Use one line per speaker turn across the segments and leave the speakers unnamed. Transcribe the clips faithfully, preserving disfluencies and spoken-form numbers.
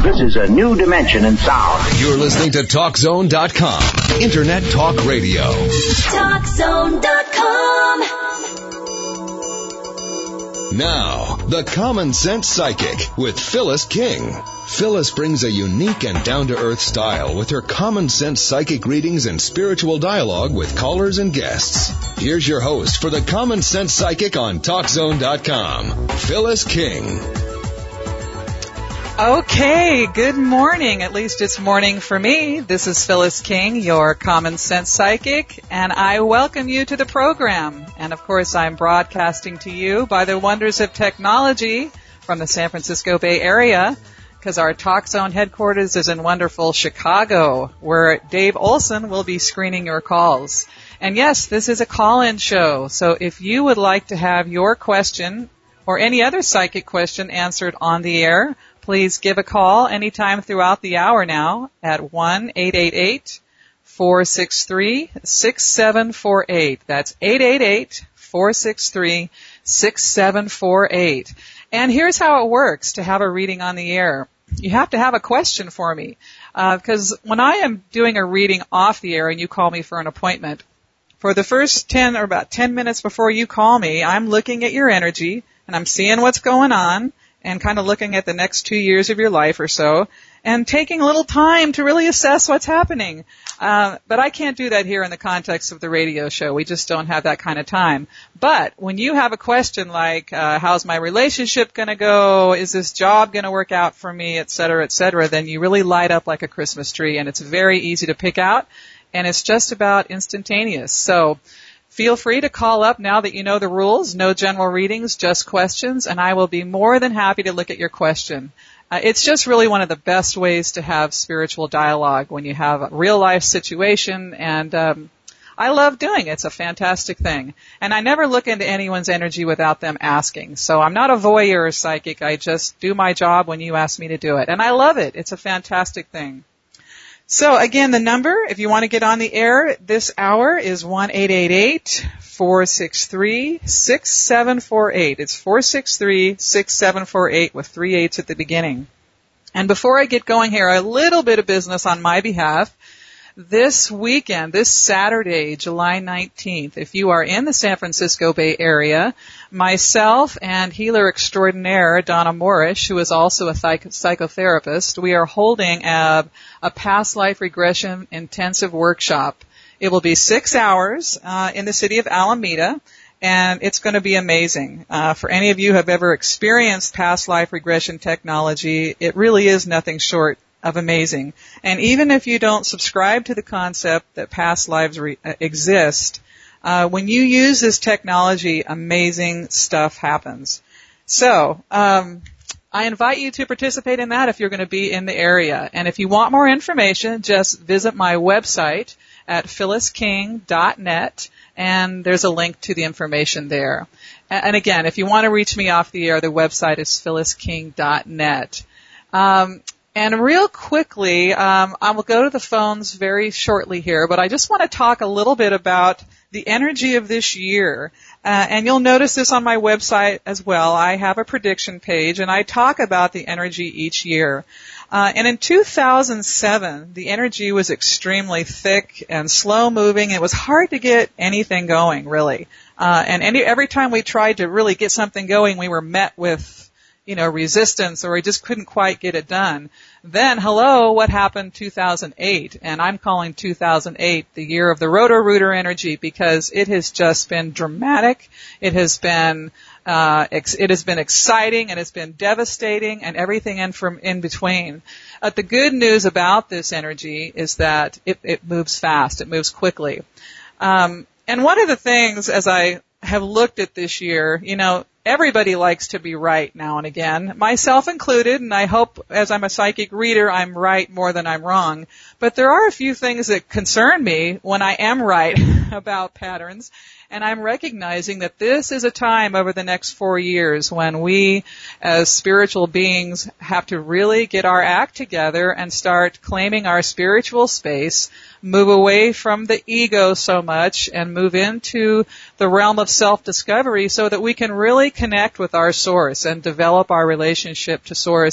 This is a new dimension in sound.
You're listening to Talk Zone dot com, Internet Talk Radio.
Talk Zone dot com.
Now, the Common Sense Psychic with Phyllis King. Phyllis brings a unique and down-to-earth style with her Common Sense Psychic readings and spiritual dialogue with callers and guests. Here's your host for the Common Sense Psychic on Talk Zone dot com, Phyllis King.
Okay, good morning. At least it's morning for me. This is Phyllis King, your Common Sense Psychic, and I welcome you to the program. And of course, I'm broadcasting to you by the wonders of technology from the San Francisco Bay Area, because our Talk Zone headquarters is in wonderful Chicago, where Dave Olson will be screening your calls. And yes, this is a call-in show, so if you would like to have your question or any other psychic question answered on the air, please give a call anytime throughout the hour now at one eight eight eight, four six three, six seven four eight. That's eight eight eight, four six three, six seven four eight. And here's how it works to have a reading on the air. You have to have a question for me, because uh, when I am doing a reading off the air and you call me for an appointment, for the first ten or about ten minutes before you call me, I'm looking at your energy and I'm seeing what's going on, and kind of looking at the next two years of your life or so, and taking a little time to really assess what's happening. Uh, but I can't do that here in the context of the radio show. We just don't have that kind of time. But when you have a question like, uh, how's my relationship going to go? Is this job going to work out for me, et cetera, et cetera, then you really light up like a Christmas tree, and it's very easy to pick out, and it's just about instantaneous. So feel free to call up now that you know the rules. No general readings, just questions, and I will be more than happy to look at your question. Uh, it's just really one of the best ways to have spiritual dialogue when you have a real-life situation, and um, I love doing it. It's a fantastic thing. And I never look into anyone's energy without them asking. So I'm not a voyeur psychic. I just do my job when you ask me to do it. And I love it. It's a fantastic thing. So again, the number, if you want to get on the air this hour, is one eight eight eight, four six three, six seven four eight. It's four six three, six seven four eight with three eights at the beginning. And before I get going here, a little bit of business on my behalf. This weekend, this Saturday, July nineteenth, if you are in the San Francisco Bay Area, myself and healer extraordinaire Donna Morrish, who is also a psych- psychotherapist, we are holding a, a past life regression intensive workshop. It will be six hours uh, in the city of Alameda, and it's going to be amazing. Uh, for any of you who have ever experienced past life regression technology, it really is nothing short of amazing. And even if you don't subscribe to the concept that past lives re- exist, uh, when you use this technology, amazing stuff happens. So, um, I invite you to participate in that if you're going to be in the area. And if you want more information, just visit my website at phyllis king dot net, and there's a link to the information there. And again, if you want to reach me off the air, the website is phyllis king dot net. Um, And real quickly, um, I will go to the phones very shortly here, but I just want to talk a little bit about the energy of this year. Uh, and you'll notice this on my website as well. I have a prediction page, and I talk about the energy each year. Uh, and in two thousand seven, the energy was extremely thick and slow-moving. It was hard to get anything going, really. Uh, and any, every time we tried to really get something going, we were met with you know, resistance, or we just couldn't quite get it done. Then, hello, what happened two thousand eight? And I'm calling two thousand eight the year of the Roto-Rooter energy, because it has just been dramatic. It has been, uh, ex- it has been exciting, and it's been devastating, and everything in from in between. Uh, the good news about this energy is that it, it moves fast. It moves quickly. Um, and one of the things, as I have looked at this year, you know, everybody likes to be right now and again, myself included, and I hope as I'm a psychic reader, I'm right more than I'm wrong. But there are a few things that concern me when I am right about patterns, and I'm recognizing that this is a time over the next four years when we, as spiritual beings, have to really get our act together and start claiming our spiritual space, move away from the ego so much, and move into the realm of self-discovery so that we can really connect with our source and develop our relationship to source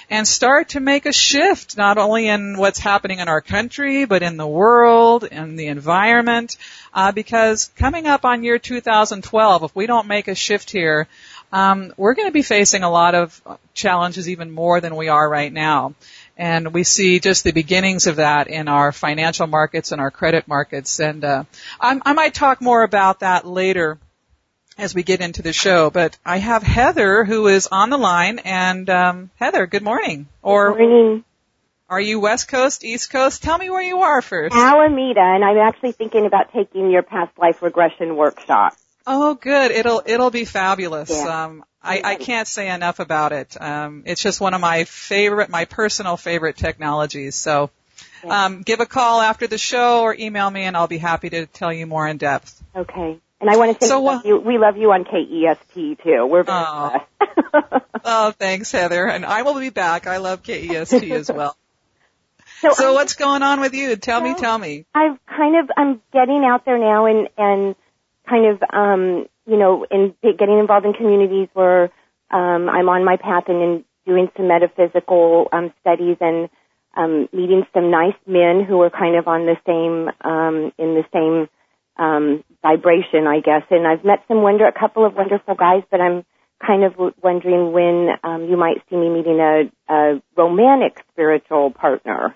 and start to make a shift, not only in what's happening in our country, but in the world, in the environment, uh, because coming up on year two thousand twelve, if we don't make a shift here, um, we're going to be facing a lot of challenges, even more than we are right now. And we see just the beginnings of that in our financial markets and our credit markets. And uh, I, I might talk more about that later as we get into the show. But I have Heather, who is on the line. And um, Heather, good morning. Or
good morning.
Are you West Coast, East Coast? Tell me where you are first.
Alameda, and I'm actually thinking about taking your past life regression workshop.
Oh, good. It'll it'll be fabulous.
Yeah.
Um, I, I can't say enough about it. Um, it's just one of my favorite, my personal favorite technologies. So,
yeah.
um, give a call after the show or email me, and I'll be happy to tell you more in depth.
Okay. And I want to say
so,
we, love you, we love you on K E S T too. We're very
oh,
blessed.
oh, thanks, Heather. And I will be back. I love K E S T as well.
So,
so
I'm,
what's going on with you? Tell
well,
me, tell me.
I've kind of, I'm getting out there now and, and kind of, um, you know, in getting involved in communities where, um, I'm on my path and in doing some metaphysical, um, studies and, um, meeting some nice men who are kind of on the same, um, in the same, um, vibration, I guess. And I've met some wonder, a couple of wonderful guys, but I'm kind of wondering when, um, you might see me meeting a, a romantic spiritual partner.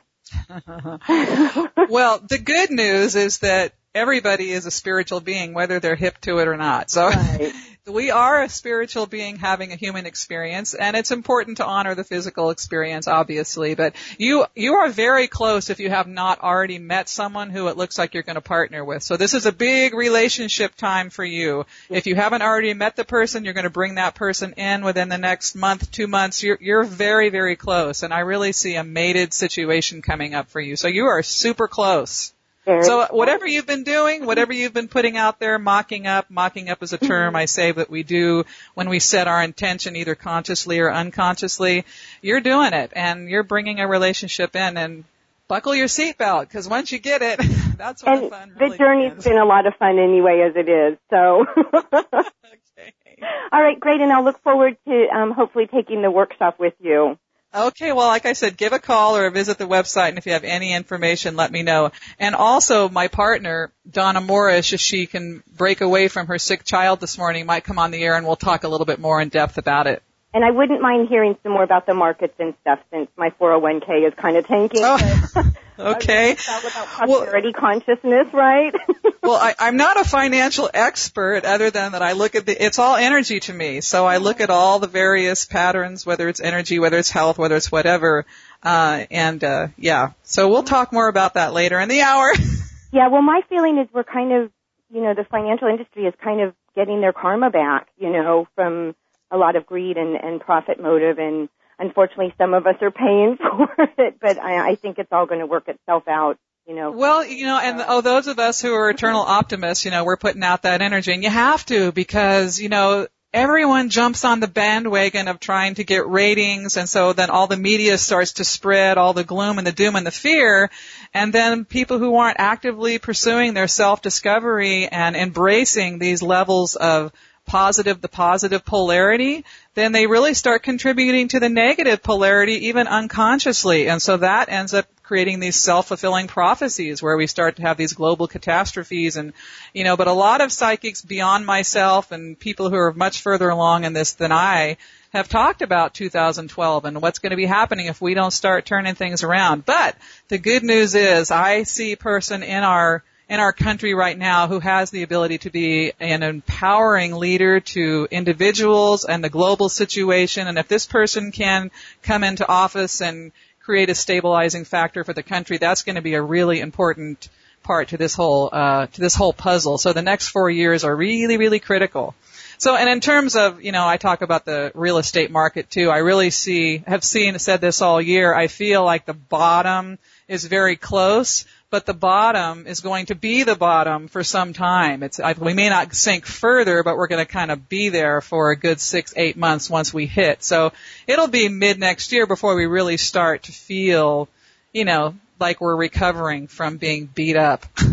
Well, the good news is that everybody is a spiritual being, whether they're hip to it or not. So
right.
We are a spiritual being having a human experience, and it's important to honor the physical experience, obviously. But you you are very close if you have not already met someone who it looks like you're going to partner with. So this is a big relationship time for you. If you haven't already met the person, you're going to bring that person in within the next month, two months. You're, you're very, very close, and I really see a mated situation coming up for you. So you are super close.
Very
So whatever you've been doing, whatever you've been putting out there, mocking up, mocking up is a term I say that we do when we set our intention either consciously or unconsciously, you're doing it and you're bringing a relationship in, and buckle your seatbelt because once you get it, that's when
and
the fun really
the journey's
begins.
been a lot of fun anyway as it is. So,
Okay.
All right, great, and I'll look forward to um, hopefully taking the workshop with you.
Okay, well, like I said, give a call or visit the website, and if you have any information, let me know. And also, my partner, Donna Morris, if she can break away from her sick child this morning, might come on the air, and we'll talk a little bit more in depth about it.
And I wouldn't mind hearing some more about the markets and stuff since my four oh one k is kind of tanking.
Oh, okay.
It's all about prosperity well, consciousness, right?
Well, I, I'm not a financial expert other than that I look at the, it's all energy to me. So I look at all the various patterns, whether it's energy, whether it's health, whether it's whatever. Uh, and, uh, yeah. So we'll talk more about that later in the hour.
Yeah, well, my feeling is we're kind of, you know, the financial industry is kind of getting their karma back, you know, from a lot of greed and, and profit motive, and unfortunately some of us are paying for it, but I, I think it's all going to work itself out, you know.
Well, you know, and oh, those of us who are eternal optimists, you know, we're putting out that energy, and you have to because, you know, everyone jumps on the bandwagon of trying to get ratings, and so then all the media starts to spread all the gloom and the doom and the fear, and then people who aren't actively pursuing their self-discovery and embracing these levels of positive, the positive polarity, then they really start contributing to the negative polarity even unconsciously. And so that ends up creating these self-fulfilling prophecies where we start to have these global catastrophes and, you know, but a lot of psychics beyond myself and people who are much further along in this than I have talked about two thousand twelve and what's going to be happening if we don't start turning things around. But the good news is I see a person in our in our country right now who has the ability to be an empowering leader to individuals and the global situation. And if this person can come into office and create a stabilizing factor for the country, that's going to be a really important part to this whole, uh, to this whole puzzle. So the next four years are really, really critical. So, and in terms of, you know, I talk about the real estate market too. I really see, have seen, said this all year. I feel like the bottom is very close, but the bottom is going to be the bottom for some time. It's, I, we may not sink further, but we're going to kind of be there for a good six, eight months once we hit. So it'll be mid next year before we really start to feel, you know, like we're recovering from being beat up.
And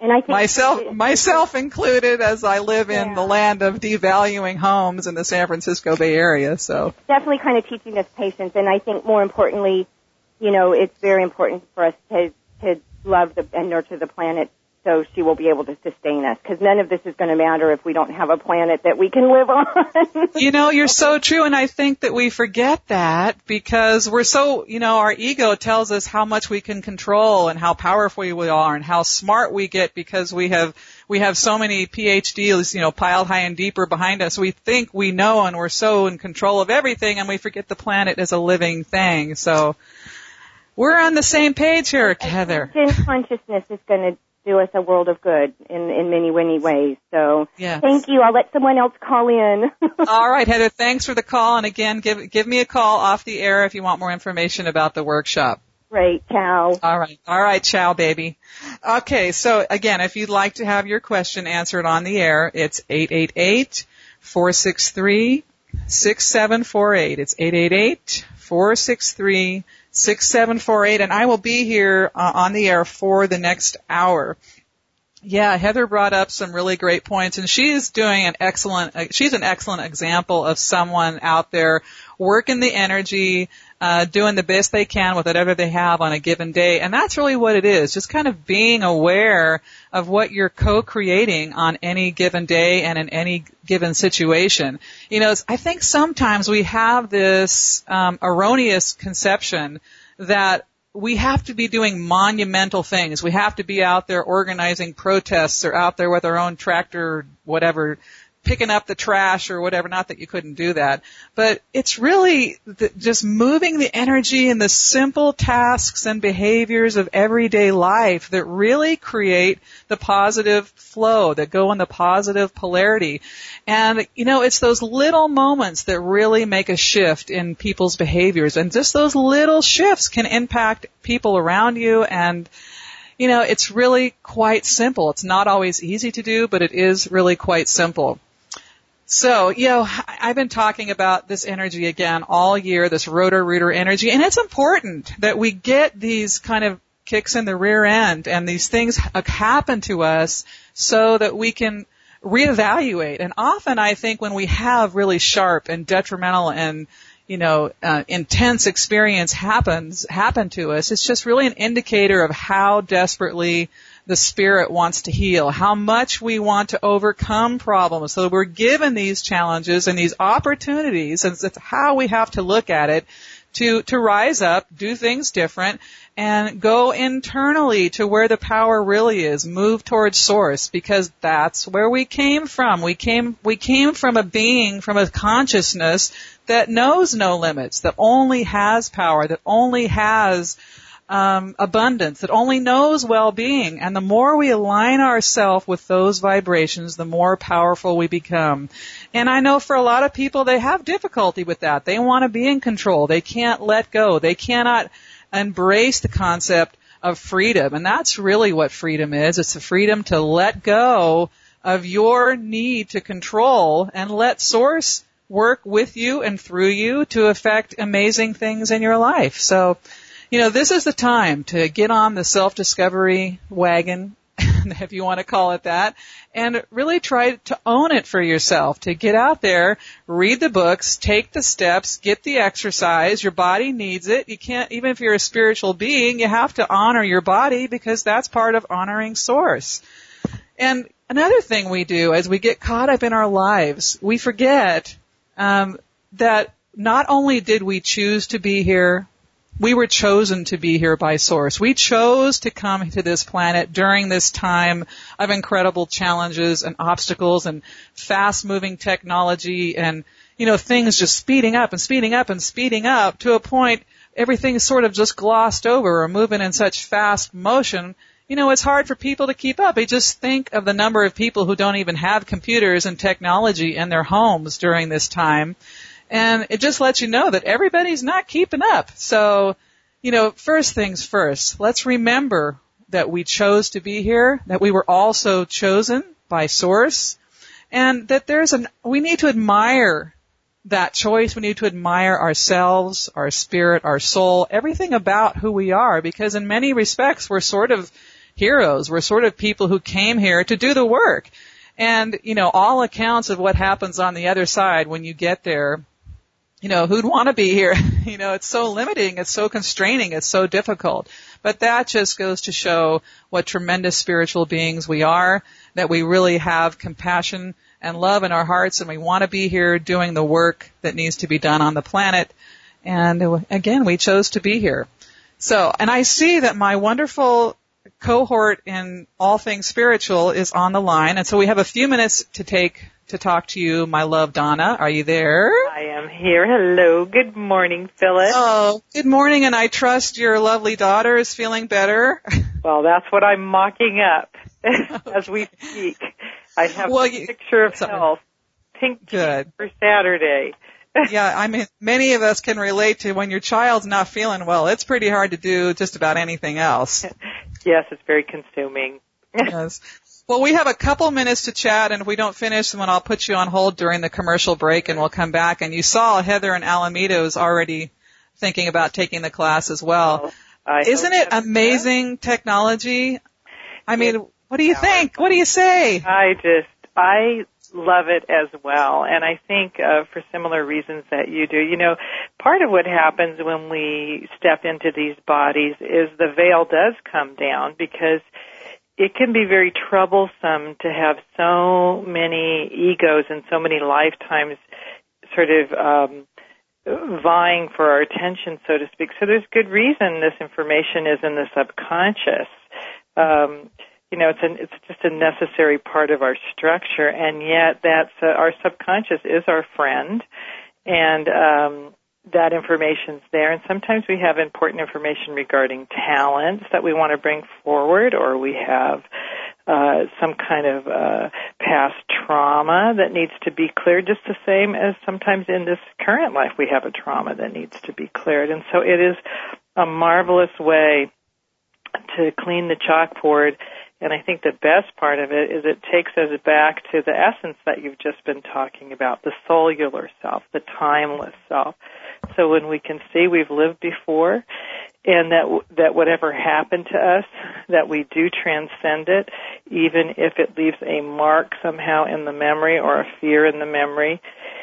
And I think
myself,
it,
myself included, as I live in
yeah.
the land of devaluing homes in the San Francisco Bay Area. So
definitely kind of teaching us patience. And I think more importantly, you know, it's very important for us to to love the, and nurture the planet so she will be able to sustain us, because none of this is going to matter if we don't have a planet that we can live on.
You know, you're so true, and I think that we forget that because we're so, you know, our ego tells us how much we can control and how powerful we are and how smart we get because we have we have so many P H Ds, you know, piled high and deeper behind us. We think we know and we're so in control of everything, and we forget the planet is a living thing. So we're on the same page here, Heather.
Consciousness is going to do us a world of good in, in many, many ways. So
yes.
Thank you. I'll let someone else call in.
All right, Heather, thanks for the call. And again, give give me a call off the air if you want more information about the workshop.
Great. Ciao.
All right. All right. Ciao, baby. Okay. So again, if you'd like to have your question answered on the air, it's eight eight eight, four six three, six seven four eight. It's eight eight eight, four six three, six seven four eight, and I will be here uh, on the air for the next hour. Yeah, Heather brought up some really great points, and she's doing an excellent, uh, she's an excellent example of someone out there working the energy, uh, doing the best they can with whatever they have on a given day. And that's really what it is, just kind of being aware of what you're co-creating on any given day and in any given situation. You know, I think sometimes we have this um, erroneous conception that we have to be doing monumental things. We have to be out there organizing protests or out there with our own tractor, whatever, picking up the trash or whatever. Not that you couldn't do that. But it's really the, just moving the energy in the simple tasks and behaviors of everyday life that really create the positive flow, that go in the positive polarity. And, you know, it's those little moments that really make a shift in people's behaviors. And just those little shifts can impact people around you. And, you know, it's really quite simple. It's not always easy to do, but it is really quite simple. So, you know, I've been talking about this energy again all year, this rotor-rooter energy, and it's important that we get these kind of kicks in the rear end and these things happen to us so that we can reevaluate. And often I think when we have really sharp and detrimental and, you know, uh, intense experience happens, happen to us, it's just really an indicator of how desperately the spirit wants to heal, how much we want to overcome problems. So we're given these challenges and these opportunities, and it's how we have to look at it to, to rise up, do things different, and go internally to where the power really is, move towards source, because that's where we came from. We came, we came from a being, from a consciousness that knows no limits, that only has power, that only has Um, abundance, that only knows well-being. And the more we align ourselves with those vibrations, the more powerful we become. And I know for a lot of people, they have difficulty with that. They want to be in control. They can't let go. They cannot embrace the concept of freedom. And that's really what freedom is. It's the freedom to let go of your need to control and let Source work with you and through you to affect amazing things in your life. So, you know, this is the time to get on the self-discovery wagon, if you want to call it that, and really try to own it for yourself, to get out there, read the books, take the steps, get the exercise. Your body needs it. You can't, even if you're a spiritual being, you have to honor your body because that's part of honoring Source. And another thing we do as we get caught up in our lives, we forget um, that not only did we choose to be here, we were chosen to be here by Source. We chose to come to this planet during this time of incredible challenges and obstacles and fast-moving technology and, you know, things just speeding up and speeding up and speeding up to a point everything's sort of just glossed over or moving in such fast motion. You know, it's hard for people to keep up. They just think of the number of people who don't even have computers and technology in their homes during this time. And it just lets you know that everybody's not keeping up. So, you know, first things first, let's remember that we chose to be here, that we were also chosen by Source, and that there's an, we need to admire that choice. We need to admire ourselves, our spirit, our soul, everything about who we are, because in many respects we're sort of heroes. We're sort of people who came here to do the work. And, you know, all accounts of what happens on the other side when you get there, you know, who'd want to be here? You know, it's so limiting, it's so constraining, it's so difficult. But that just goes to show what tremendous spiritual beings we are, that we really have compassion and love in our hearts, and we want to be here doing the work that needs to be done on the planet. And again, we chose to be here. So, and I see that my wonderful cohort in all things spiritual is on the line, and so we have a few minutes to take to talk to you, my love, Donna. Are you there?
I am here. Hello. Good morning, Phyllis.
Oh, good morning, and I trust your lovely daughter is feeling better.
Well, that's what I'm mocking up as we speak. I have
well,
a picture of
sorry.
health. Pink
Good.
For Saturday.
Yeah, I mean, many of us can relate to when your child's not feeling well. It's pretty hard to do just about anything else.
Yes, it's very consuming.
Yes. Well, we have a couple minutes to chat, and if we don't finish, then I'll put you on hold during the commercial break, and we'll come back. And you saw Heather in Alameda is already thinking about taking the class as well.
well
Isn't it amazing that? Technology? I mean, what do you think? What do you say?
I just, I love it as well, and I think uh, for similar reasons that you do. You know, part of what happens when we step into these bodies is the veil does come down, because it can be very troublesome to have so many egos and so many lifetimes sort of um, vying for our attention, so to speak. So there's good reason this information is in the subconscious. Um, you know, it's an, it's just a necessary part of our structure, and yet that's uh, our subconscious is our friend, and um, that information's there. And sometimes we have important information regarding talents that we want to bring forward, or we have uh, some kind of uh, past trauma that needs to be cleared, just the same as sometimes in this current life we have a trauma that needs to be cleared. And so it is a marvelous way to clean the chalkboard. And I think the best part of it is it takes us back to the essence that you've just been talking about, the cellular self, the timeless self. So when we can see we've lived before, and that that whatever happened to us, that we do transcend it, even if it leaves a mark somehow in the memory or a fear in the memory,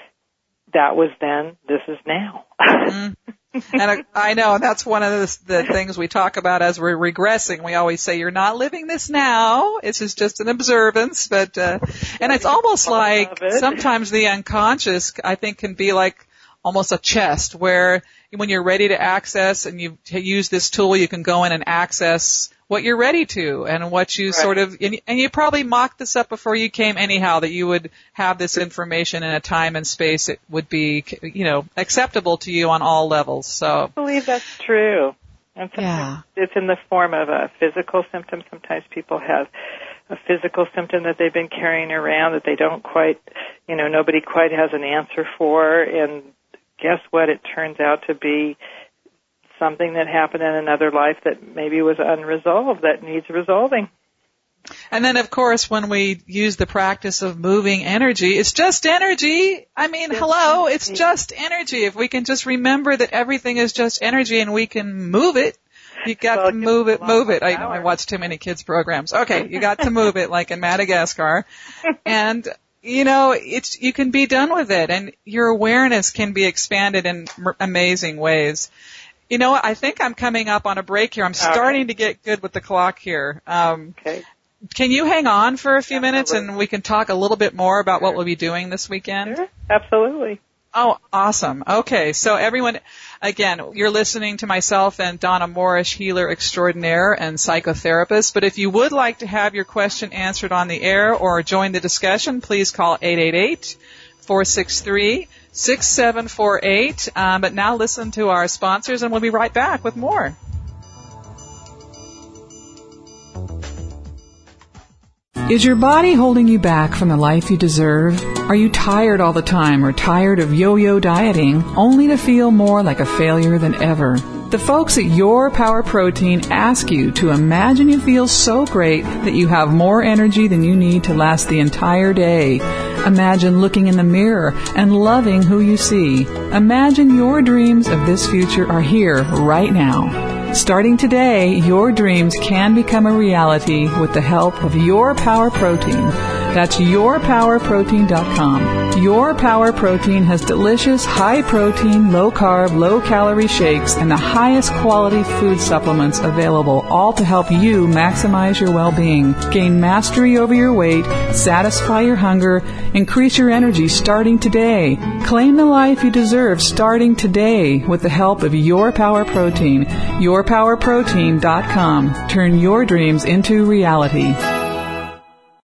that was then, this is now.
Mm-hmm. And I, I know that's one of the, the things we talk about as we're regressing. We always say, you're not living this now. This is just an observance. But, uh, and it's almost like sometimes the unconscious, I think, can be like almost a chest where when you're ready to access and you use this tool, you can go in and access what you're ready to and what you right. sort of, and, and you probably mocked this up before you came anyhow, that you would have this information in a time and space that would be, you know, acceptable to you on all levels. So
I believe that's true. And
yeah.
It's in the form of a physical symptom. Sometimes people have a physical symptom that they've been carrying around that they don't quite, you know, nobody quite has an answer for. And guess what? It turns out to be something that happened in another life that maybe was unresolved, that needs resolving.
And then, of course, when we use the practice of moving energy, it's just energy. I mean, it's hello, energy. It's just energy. If we can just remember that everything is just energy and we can move it, you got well, to move it, move it. I, I watch too many kids programs. Okay, you got to move it, like in Madagascar. And you know, it's, you can be done with it, and your awareness can be expanded in m- amazing ways. You know, I think I'm coming up on a break here. I'm starting okay. to get good with the clock here. Um,
okay.
Can you hang on for a few
Absolutely.
minutes and we can talk a little bit more about
sure.
what we'll be doing this weekend?
Sure. Absolutely.
Oh, awesome. Okay, so everyone, again, you're listening to myself and Donna Morris, healer extraordinaire and psychotherapist. But if you would like to have your question answered on the air or join the discussion, please call eight eight eight, four six three, six seven four eight. Um, but now listen to our sponsors, and we'll be right back with more. Is your body holding you back from the life you deserve? Are you tired all the time or tired of yo-yo dieting only to feel more like a failure than ever? The folks at Your Power Protein ask you to imagine you feel so great that you have more energy than you need to last the entire day. Imagine looking in the mirror and loving who you see. Imagine your dreams of this future are here right now. Starting today, your dreams can become a reality with the help of Your Power Protein. That's your power protein dot com. Your Power Protein has delicious, high-protein, low-carb, low-calorie shakes and the highest quality food supplements available, all to help you maximize your well-being, gain mastery over your weight, satisfy your hunger, increase your energy starting today. Claim the life you deserve starting today with the help of Your Power Protein. your power protein dot com. Turn your dreams into reality.